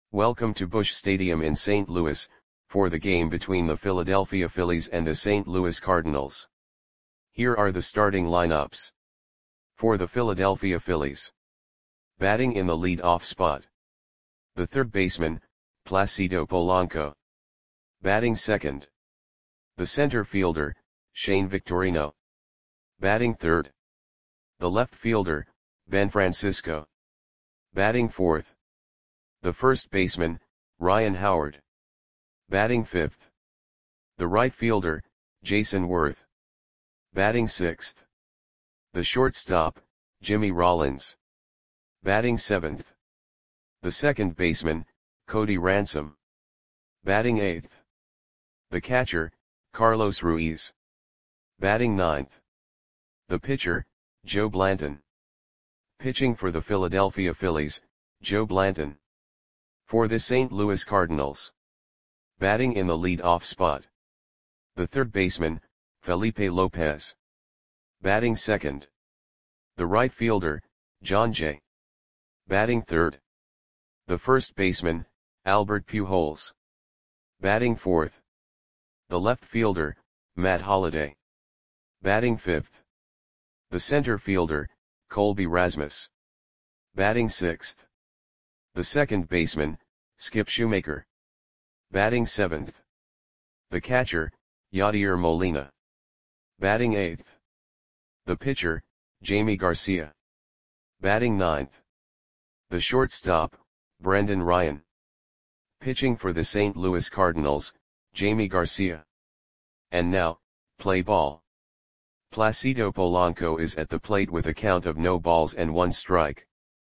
Welcome to Busch Stadium in St. Louis, for the game between the Philadelphia Phillies and the St. Louis Cardinals. Here are the starting lineups. For the Philadelphia Phillies. Batting in the lead-off spot. The third baseman, Placido Polanco. Batting second. The center fielder, Shane Victorino. Batting third. The left fielder, Ben Francisco. Batting fourth. The first baseman, Ryan Howard. Batting fifth. The right fielder, Jayson Werth. Batting sixth. The shortstop, Jimmy Rollins. Batting seventh. The second baseman, Cody Ransom. Batting eighth. The catcher, Carlos Ruiz. Batting ninth. The pitcher, Joe Blanton. Pitching for the Philadelphia Phillies, Joe Blanton. For the St. Louis Cardinals. Batting in the lead-off spot. The third baseman, Felipe Lopez. Batting second. The right fielder, Jon Jay. Batting third. The first baseman, Albert Pujols. Batting fourth. The left fielder, Matt Holliday. Batting fifth. The center fielder, Colby Rasmus. Batting sixth. The second baseman, Skip Shoemaker. Batting seventh. The catcher, Yadier Molina. Batting eighth. The pitcher, Jamie Garcia. Batting ninth. The shortstop, Brendan Ryan. Pitching for the St. Louis Cardinals, Jamie Garcia. And now, play ball. Placido Polanco is at the plate with a count of no balls and one strike.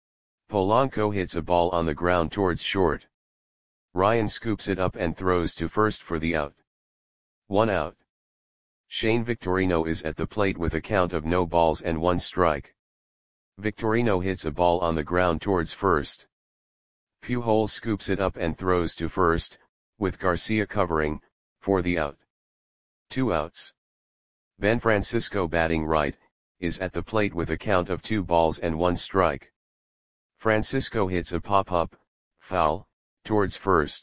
Polanco hits a ball on the ground towards short. Ryan scoops it up and throws to first for the out. 1 out. Shane Victorino is at the plate with a count of no balls and one strike. Victorino hits a ball on the ground towards first. Pujols scoops it up and throws to first, with Garcia covering, for the out. 2 outs. Ben Francisco, batting right, is at the plate with a count of 2 balls and 1 strike. Francisco hits a pop-up, foul, towards first.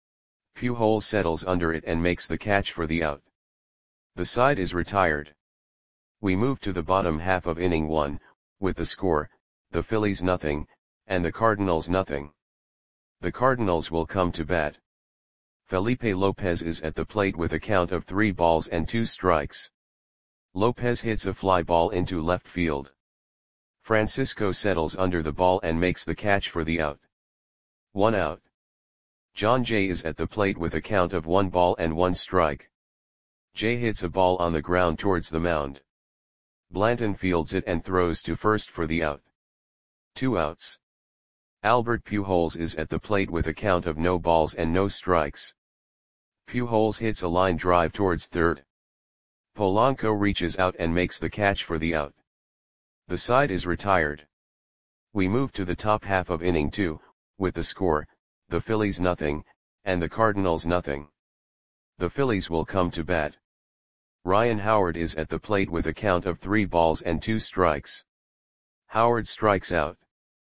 Pujols settles under it and makes the catch for the out. The side is retired. We move to the bottom half of inning 1, with the score, the Phillies nothing, and the Cardinals nothing. The Cardinals will come to bat. Felipe Lopez is at the plate with a count of 3 balls and 2 strikes. Lopez hits a fly ball into left field. Francisco settles under the ball and makes the catch for the out. 1 out. Jon Jay is at the plate with a count of 1 ball and 1 strike. Jay hits a ball on the ground towards the mound. Blanton fields it and throws to first for the out. 2 outs. Albert Pujols is at the plate with a count of no balls and no strikes. Pujols hits a line drive towards third. Polanco reaches out and makes the catch for the out. The side is retired. We move to the top half of inning 2, with the score, the Phillies nothing, and the Cardinals nothing. The Phillies will come to bat. Ryan Howard is at the plate with a count of 3 balls and 2 strikes. Howard strikes out.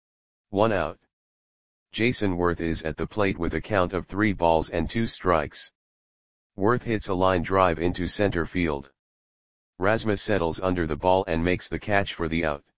1 out. Jayson Werth is at the plate with a count of 3 balls and 2 strikes. Werth hits a line drive into center field. Rasmus settles under the ball and makes the catch for the out.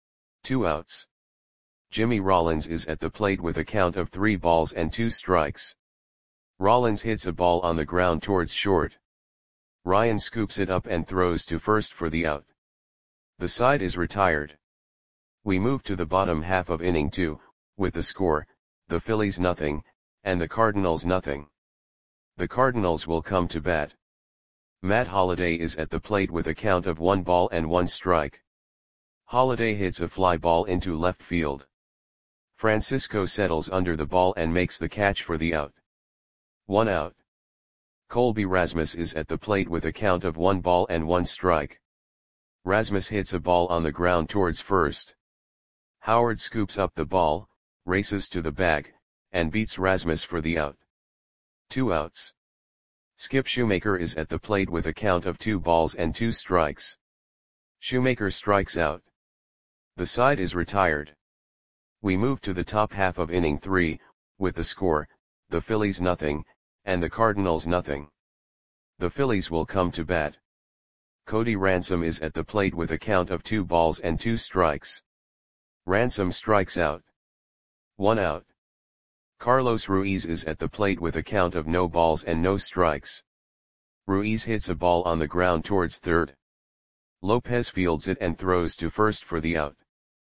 2 outs. Jimmy Rollins is at the plate with a count of 3 balls and 2 strikes. Rollins hits a ball on the ground towards short. Ryan scoops it up and throws to first for the out. The side is retired. We move to the bottom half of inning 2, with the score, the Phillies nothing, and the Cardinals nothing. The Cardinals will come to bat. Matt Holliday is at the plate with a count of 1 ball and 1 strike. Holliday hits a fly ball into left field. Francisco settles under the ball and makes the catch for the out. 1 out. Colby Rasmus is at the plate with a count of 1 ball and 1 strike. Rasmus hits a ball on the ground towards first. Howard scoops up the ball, races to the bag, and beats Rasmus for the out. 2 outs. Skip Shoemaker is at the plate with a count of 2 balls and 2 strikes. Shoemaker strikes out. The side is retired. We move to the top half of inning 3, with the score, the Phillies nothing, and the Cardinals nothing. The Phillies will come to bat. Cody Ransom is at the plate with a count of 2 balls and 2 strikes. Ransom strikes out. 1 out. Carlos Ruiz is at the plate with a count of no balls and no strikes. Ruiz hits a ball on the ground towards third. Lopez fields it and throws to first for the out.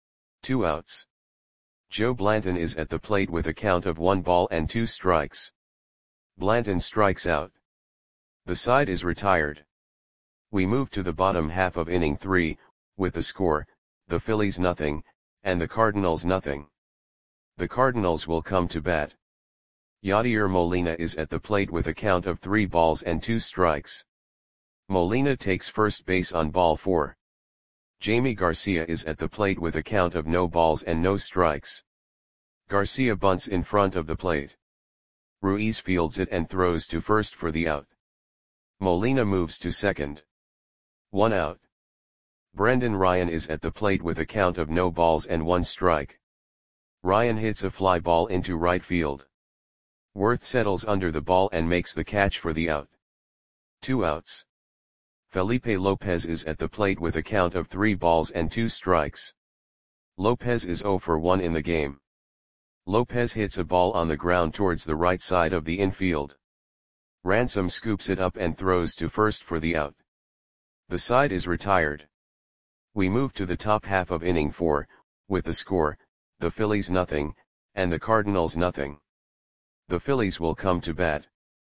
2 outs. Joe Blanton is at the plate with a count of 1 ball and 2 strikes. Blanton strikes out. The side is retired. We move to the bottom half of inning 3, with the score, the Phillies nothing, and the Cardinals nothing. The Cardinals will come to bat. Yadier Molina is at the plate with a count of 3 balls and 2 strikes. Molina takes first base on ball 4. Jamie Garcia is at the plate with a count of no balls and no strikes. Garcia bunts in front of the plate. Ruiz fields it and throws to first for the out. Molina moves to second. 1 out. Brendan Ryan is at the plate with a count of no balls and 1 strike. Ryan hits a fly ball into right field. Worth settles under the ball and makes the catch for the out. 2 outs. Felipe Lopez is at the plate with a count of 3 balls and 2 strikes. Lopez is 0 for 1 in the game. Lopez hits a ball on the ground towards the right side of the infield. Ransom scoops it up and throws to first for the out. The side is retired. We move to the top half of inning 4, with the score, the Phillies nothing, and the Cardinals nothing. The Phillies will come to bat.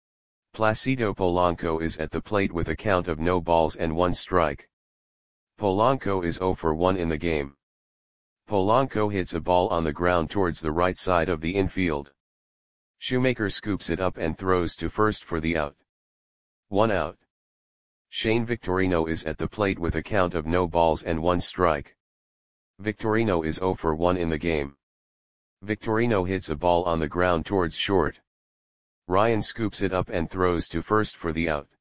Placido Polanco is at the plate with a count of no balls and 1 strike. Polanco is 0 for 1 in the game. Polanco hits a ball on the ground towards the right side of the infield. Shoemaker scoops it up and throws to first for the out. 1 out. Shane Victorino is at the plate with a count of no balls and 1 strike. Victorino is 0 for 1 in the game. Victorino hits a ball on the ground towards short. Ryan scoops it up and throws to first for the out.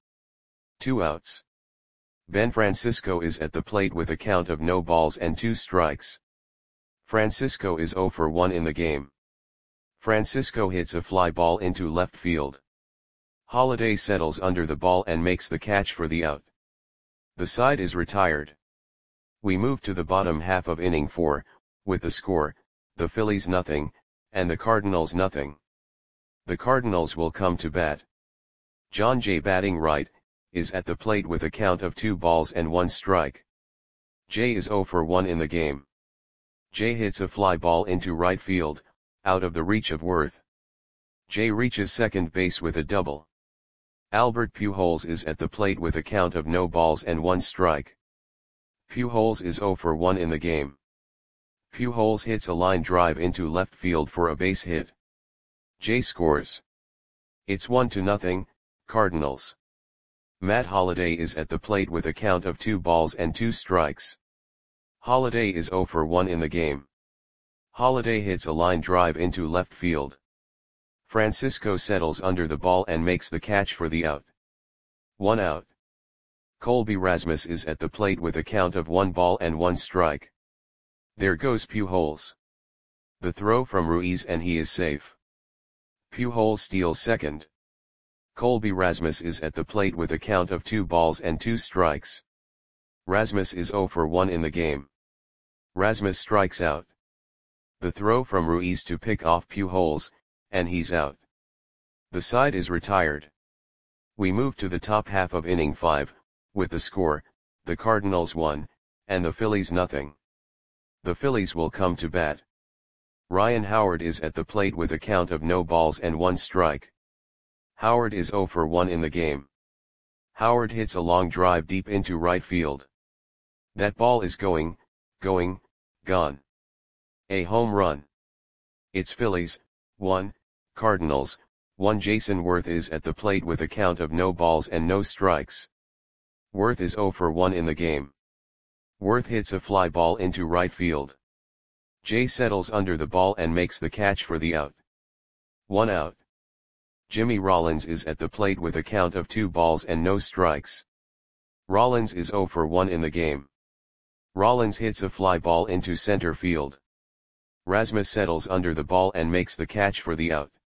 2 outs. Ben Francisco is at the plate with a count of no balls and 2 strikes. Francisco is 0 for 1 in the game. Francisco hits a fly ball into left field. Holiday settles under the ball and makes the catch for the out. The side is retired. We move to the bottom half of inning 4, with the score, the Phillies nothing, and the Cardinals nothing. The Cardinals will come to bat. John Jay batting right, is at the plate with a count of 2 balls and 1 strike. Jay is 0 for 1 in the game. Jay hits a fly ball into right field, out of the reach of Worth. Jay reaches second base with a double. Albert Pujols is at the plate with a count of no balls and 1 strike. Pujols is 0 for 1 in the game. Pujols hits a line drive into left field for a base hit. Jay scores. It's 1-0, Cardinals. Matt Holliday is at the plate with a count of 2 balls and 2 strikes. Holliday is 0 for 1 in the game. Holliday hits a line drive into left field. Francisco settles under the ball and makes the catch for the out. 1 out. Colby Rasmus is at the plate with a count of 1 ball and 1 strike. There goes Pujols. The throw from Ruiz and he is safe. Pujols steals second. Colby Rasmus is at the plate with a count of 2 balls and 2 strikes. Rasmus is 0 for 1 in the game. Rasmus strikes out. The throw from Ruiz to pick off Pujols, and he's out. The side is retired. We move to the top half of inning 5, with the score, the Cardinals 1, and the Phillies nothing. The Phillies will come to bat. Ryan Howard is at the plate with a count of no balls and 1 strike. Howard is 0 for 1 in the game. Howard hits a long drive deep into right field. That ball is going, gone. A home run. It's Phillies, 1, Cardinals, 1. Jason Worth is at the plate with a count of no balls and no strikes. Worth is 0 for 1 in the game. Worth hits a fly ball into right field. Jay settles under the ball and makes the catch for the out. 1 out. Jimmy Rollins is at the plate with a count of 2 balls and no strikes. Rollins is 0 for 1 in the game. Rollins hits a fly ball into center field. Rasmus settles under the ball and makes the catch for the out.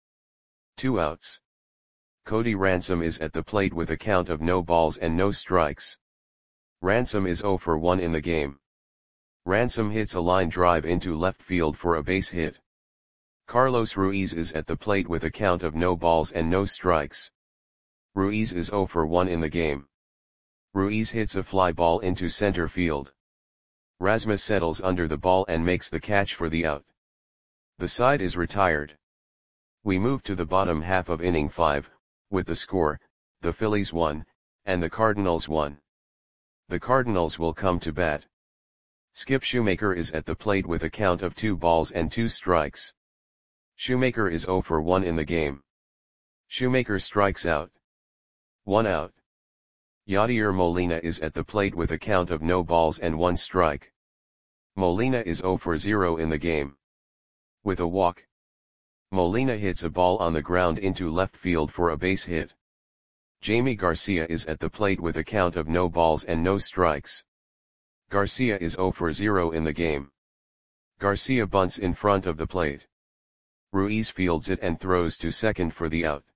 2 outs. Cody Ransom is at the plate with a count of no balls and no strikes. Ransom is 0 for 1 in the game. Ransom hits a line drive into left field for a base hit. Carlos Ruiz is at the plate with a count of no balls and no strikes. Ruiz is 0 for 1 in the game. Ruiz hits a fly ball into center field. Rasmus settles under the ball and makes the catch for the out. The side is retired. We move to the bottom half of inning 5, with the score, the Phillies 1, and the Cardinals 1. The Cardinals will come to bat. Skip Shoemaker is at the plate with a count of 2 balls and 2 strikes. Shoemaker is 0 for 1 in the game. Shoemaker strikes out. 1 out. Yadier Molina is at the plate with a count of no balls and 1 strike. Molina is 0 for 0 in the game. With a walk, Molina hits a ball on the ground into left field for a base hit. Jamie Garcia is at the plate with a count of no balls and no strikes. Garcia is 0 for 0 in the game. Garcia bunts in front of the plate. Ruiz fields it and throws to second for the out.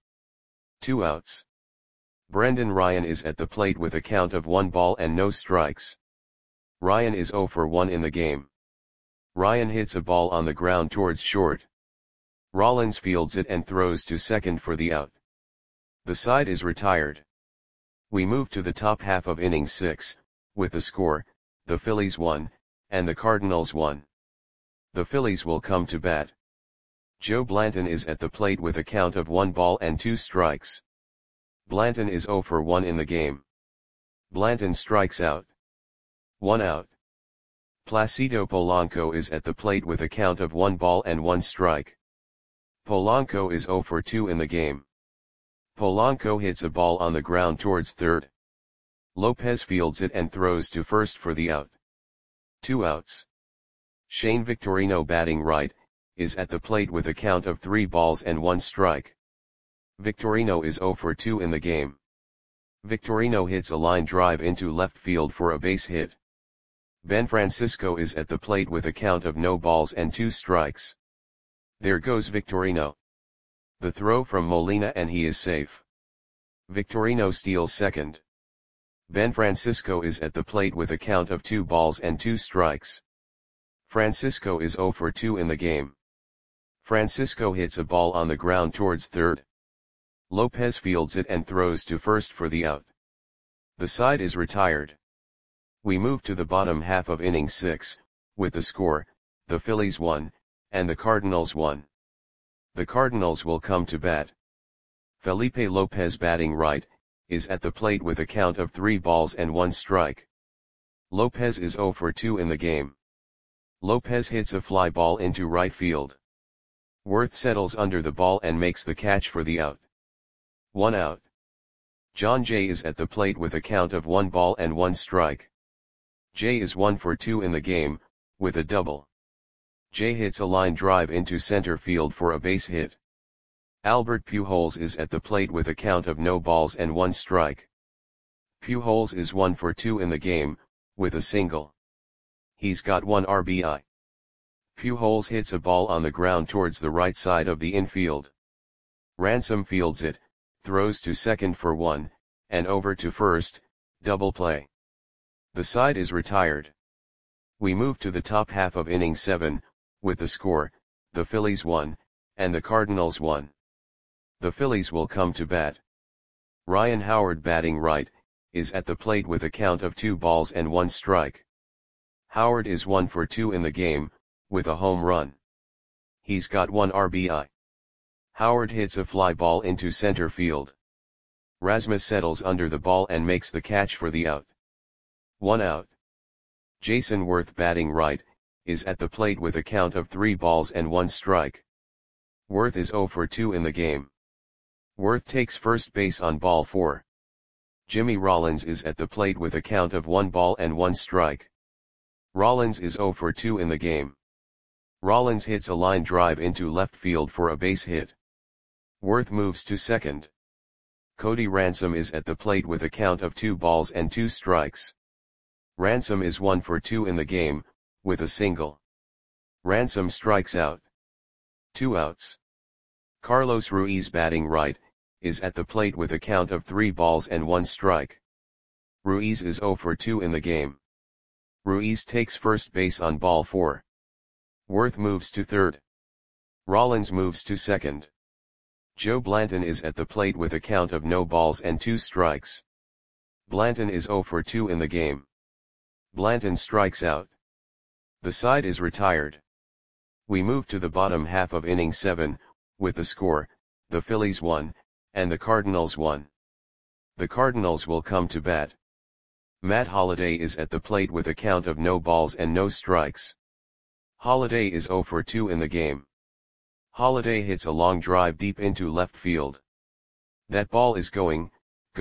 2 outs. Brendan Ryan is at the plate with a count of 1 ball and no strikes. Ryan is 0 for 1 in the game. Ryan hits a ball on the ground towards short. Rollins fields it and throws to second for the out. The side is retired. We move to the top half of inning 6, with the score, the Phillies 1, and the Cardinals 1. The Phillies will come to bat. Joe Blanton is at the plate with a count of 1 ball and 2 strikes. Blanton is 0 for 1 in the game. Blanton strikes out. 1 out. Placido Polanco is at the plate with a count of 1 ball and 1 strike. Polanco is 0 for 2 in the game. Polanco hits a ball on the ground towards third. Lopez fields it and throws to first for the out. 2 outs. Shane Victorino, batting right, is at the plate with a count of 3 balls and 1 strike. Victorino is 0 for 2 in the game. Victorino hits a line drive into left field for a base hit. Ben Francisco is at the plate with a count of no balls and 2 strikes. There goes Victorino. The throw from Molina and he is safe. Victorino steals second. Ben Francisco is at the plate with a count of 2 balls and 2 strikes. Francisco is 0 for 2 in the game. Francisco hits a ball on the ground towards third. Lopez fields it and throws to first for the out. The side is retired. We move to the bottom half of inning 6, with the score, the Phillies 1, and the Cardinals 1. The Cardinals will come to bat. Felipe Lopez, batting right, is at the plate with a count of 3 balls and 1 strike. Lopez is 0 for 2 in the game. Lopez hits a fly ball into right field. Worth settles under the ball and makes the catch for the out. 1 out. John Jay is at the plate with a count of 1 ball and 1 strike. Jay is 1 for 2 in the game, with a double. Jay hits a line drive into center field for a base hit. Albert Pujols is at the plate with a count of no balls and 1 strike. Pujols is 1 for 2 in the game, with a single. He's got 1 RBI. Pujols hits a ball on the ground towards the right side of the infield. Ransom fields it, throws to second for 1, and over to first, double play. The side is retired. We move to the top half of inning 7, with the score, the Phillies 1, and the Cardinals 1. The Phillies will come to bat. Ryan Howard, batting right, is at the plate with a count of 2 balls and 1 strike. Howard is 1 for 2 in the game, with a home run. He's got 1 RBI. Howard hits a fly ball into center field. Rasmus settles under the ball and makes the catch for the out. 1 out. Jason Worth, batting right, is at the plate with a count of 3 balls and 1 strike. Worth is 0 for 2 in the game. Worth takes first base on ball 4. Jimmy Rollins is at the plate with a count of 1 ball and 1 strike. Rollins is 0 for 2 in the game. Rollins hits a line drive into left field for a base hit. Worth moves to second. Cody Ransom is at the plate with a count of 2 balls and 2 strikes. Ransom is 1 for 2 in the game, with a single. Ransom strikes out. 2 outs. Carlos Ruiz batting right, is at the plate with a count of 3 balls and 1 strike. Ruiz is 0 for 2 in the game. Ruiz takes first base on ball 4. Worth moves to third. Rollins moves to second. Joe Blanton is at the plate with a count of no balls and 2 strikes. Blanton is 0 for 2 in the game. Blanton strikes out. The side is retired. We move to the bottom half of inning 7, with the score, the Phillies 1, and the Cardinals 1. The Cardinals will come to bat. Matt Holliday is at the plate with a count of no balls and no strikes. Holliday is 0 for 2 in the game. Holliday hits a long drive deep into left field. That ball is gone.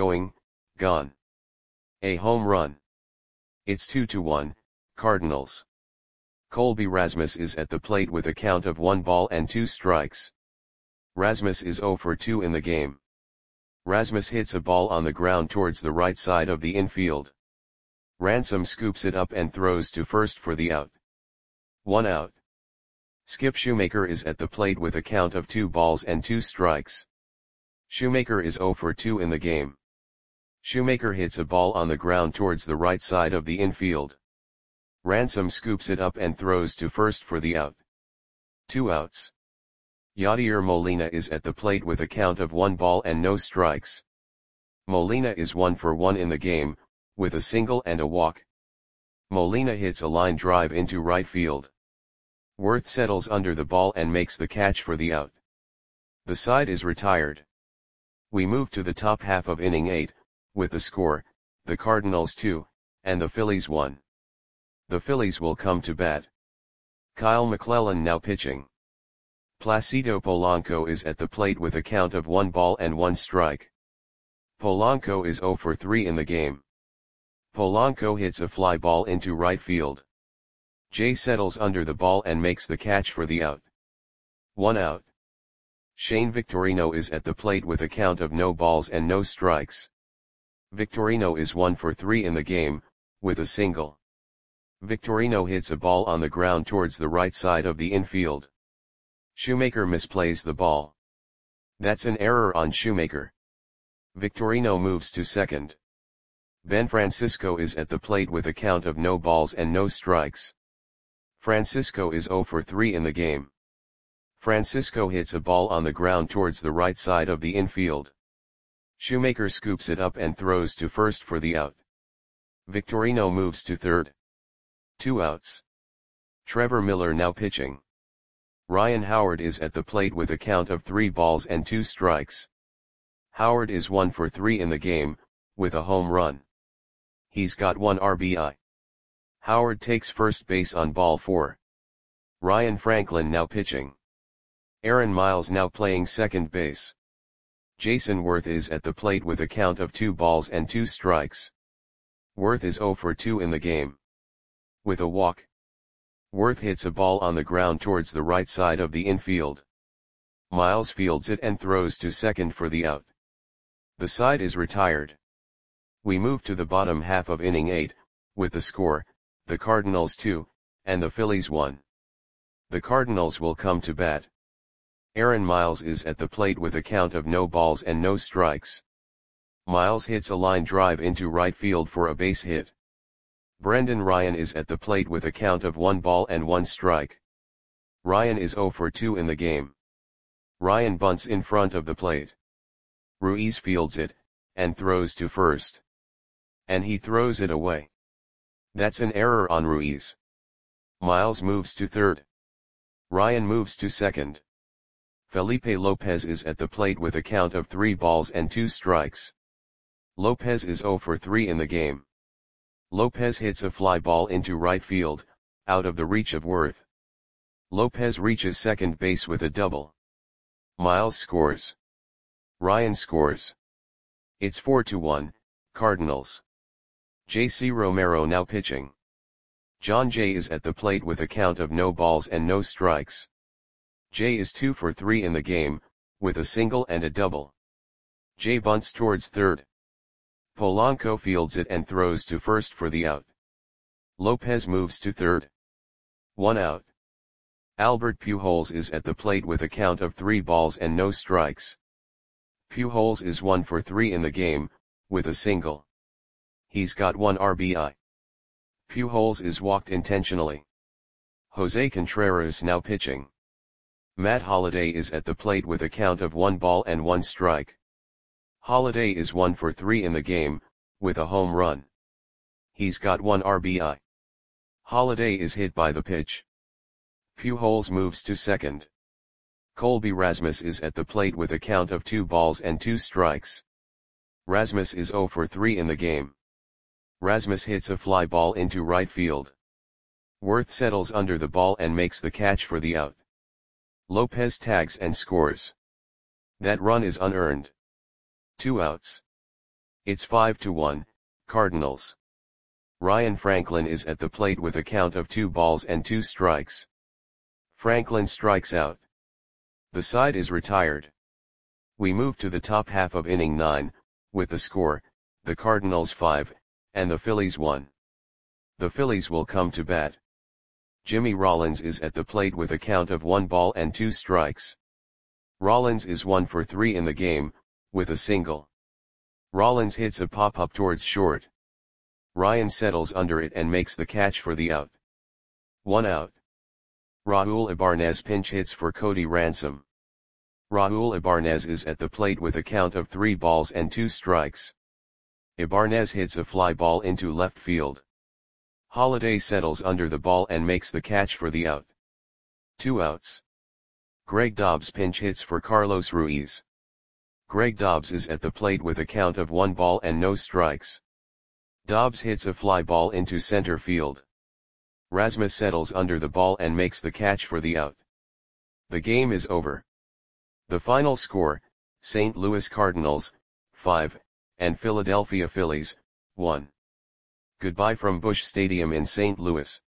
A home run. It's 2-1, Cardinals. Colby Rasmus is at the plate with a count of 1 ball and 2 strikes. Rasmus is 0 for 2 in the game. Rasmus hits a ball on the ground towards the right side of the infield. Ransom scoops it up and throws to first for the out. 1 out. Skip Shoemaker is at the plate with a count of 2 balls and 2 strikes. Shoemaker is 0 for 2 in the game. Shoemaker hits a ball on the ground towards the right side of the infield. Ransom scoops it up and throws to first for the out. 2 outs. Yadier Molina is at the plate with a count of 1 ball and no strikes. Molina is 1 for 1 in the game, with a single and a walk. Molina hits a line drive into right field. Worth settles under the ball and makes the catch for the out. The side is retired. We move to the top half of inning 8, with the score, the Cardinals 2, and the Phillies 1. The Phillies will come to bat. Kyle McClellan now pitching. Placido Polanco is at the plate with a count of 1 ball and 1 strike. Polanco is 0 for 3 in the game. Polanco hits a fly ball into right field. Jay settles under the ball and makes the catch for the out. 1 out. Shane Victorino is at the plate with a count of no balls and no strikes. Victorino is 1 for 3 in the game, with a single. Victorino hits a ball on the ground towards the right side of the infield. Shoemaker misplays the ball. That's an error on Shoemaker. Victorino moves to second. Ben Francisco is at the plate with a count of no balls and no strikes. Francisco is 0 for 3 in the game. Francisco hits a ball on the ground towards the right side of the infield. Shoemaker scoops it up and throws to first for the out. Victorino moves to third. 2 outs. Trevor Miller now pitching. Ryan Howard is at the plate with a count of 3 balls and 2 strikes. Howard is 1 for 3 in the game, with a home run. He's got 1 RBI. Howard takes first base on ball 4. Ryan Franklin now pitching. Aaron Miles now playing second base. Jason Worth is at the plate with a count of 2 balls and 2 strikes. Worth is 0 for 2 in the game. With a walk. Worth hits a ball on the ground towards the right side of the infield. Miles fields it and throws to second for the out. The side is retired. We move to the bottom half of inning 8, with the score, the Cardinals 2, and the Phillies 1. The Cardinals will come to bat. Aaron Miles is at the plate with a count of no balls and no strikes. Miles hits a line drive into right field for a base hit. Brendan Ryan is at the plate with a count of 1 ball and 1 strike. Ryan is 0 for 2 in the game. Ryan bunts in front of the plate. Ruiz fields it, and throws to first. And he throws it away. That's an error on Ruiz. Miles moves to third. Ryan moves to second. Felipe Lopez is at the plate with a count of 3 balls and 2 strikes. Lopez is 0 for 3 in the game. Lopez hits a fly ball into right field, out of the reach of Worth. Lopez reaches second base with a double. Miles scores. Ryan scores. It's 4-1, Cardinals. J.C. Romero now pitching. John Jay is at the plate with a count of no balls and no strikes. Jay is 2 for 3 in the game, with a single and a double. Jay bunts towards third. Polanco fields it and throws to first for the out. Lopez moves to third. 1 out. Albert Pujols is at the plate with a count of 3 balls and no strikes. Pujols is 1 for 3 in the game, with a single. He's got 1 RBI. Pujols is walked intentionally. Jose Contreras now pitching. Matt Holliday is at the plate with a count of 1 ball and 1 strike. Holliday is 1 for 3 in the game, with a home run. He's got 1 RBI. Holliday is hit by the pitch. Pujols moves to second. Colby Rasmus is at the plate with a count of 2 balls and 2 strikes. Rasmus is 0 for 3 in the game. Rasmus hits a fly ball into right field. Worth settles under the ball and makes the catch for the out. Lopez tags and scores. That run is unearned. 2 outs. It's 5-1, Cardinals. Ryan Franklin is at the plate with a count of 2 balls and 2 strikes. Franklin strikes out. The side is retired. We move to the top half of inning 9, with the score, the Cardinals 5, and the Phillies 1. The Phillies will come to bat. Jimmy Rollins is at the plate with a count of 1 ball and 2 strikes. Rollins is 1 for 3 in the game, with a single. Rollins hits a pop-up towards short. Ryan settles under it and makes the catch for the out. 1 out. Raul Ibanez pinch hits for Cody Ransom. Raul Ibanez is at the plate with a count of 3 balls and 2 strikes. Ibanez hits a fly ball into left field. Holliday settles under the ball and makes the catch for the out. 2 outs. Greg Dobbs pinch hits for Carlos Ruiz. Greg Dobbs is at the plate with a count of 1 ball and no strikes. Dobbs hits a fly ball into center field. Rasmus settles under the ball and makes the catch for the out. The game is over. The final score, St. Louis Cardinals, 5, and Philadelphia Phillies, 1. Goodbye from Busch Stadium in St. Louis.